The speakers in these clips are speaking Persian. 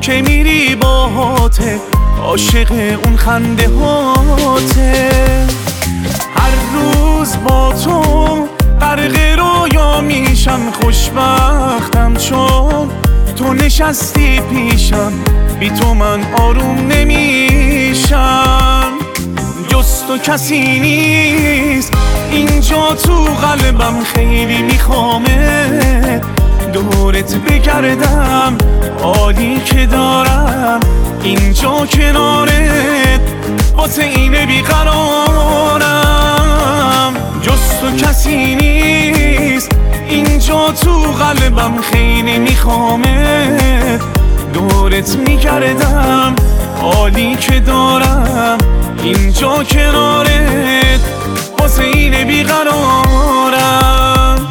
که میری باهاته، عاشق اون خنده هاته. هر روز با تو غرق رویا میشم، خوشبختم چون تو نشستی پیشم، بی تو من آروم نمیشم. جز تو کسی نیست اینجا تو قلبم، خیلی میخوامه دورت بگردم، حالی که دارم اینجا کنارت واسه اینه بیقرارم. جز تو کسی نیست اینجا تو قلبم، خیلی میخوامه دورت میگردم، حالی که دارم اینجا کنارت واسه اینه بیقرارم.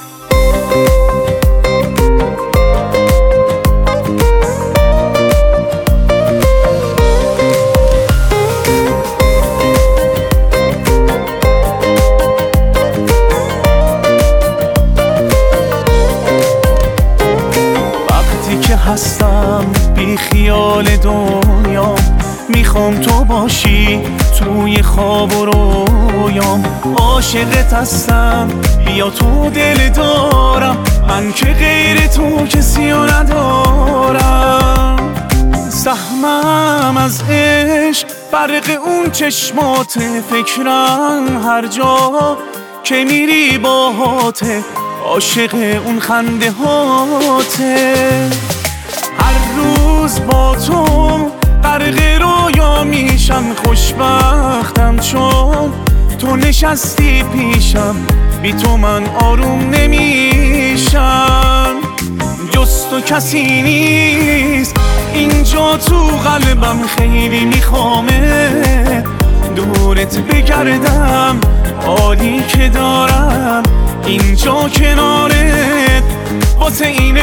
هستم بی خیال دنیا، میخوام تو باشی توی خواب و رویام. عاشقت هستم بیا تو دل دارم، من که غیر تو کسی رو ندارم. سهمم از عشق برق اون چشمات، فکرم هر جا که میری باهاته، عاشق اون خنده هاته. هر روز با تو غرق رویا میشم، خوشبختم چون تو نشستی پیشم، بی تو من آروم نمیشم. جز تو کسی نیست اینجا تو قلبم، خیلی میخوامه دورت بگردم، حالی که دارم اینجا کنارت واسه اینه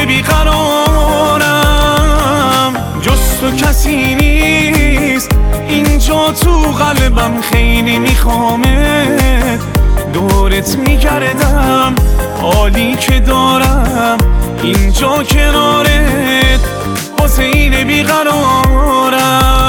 بیقرارم. جز تو کسی نیست اینجا تو قلبم، خیلی میخوامه دورت میگردم، حالی که دارم اینجا کنارت واسه اینه بیقرارم.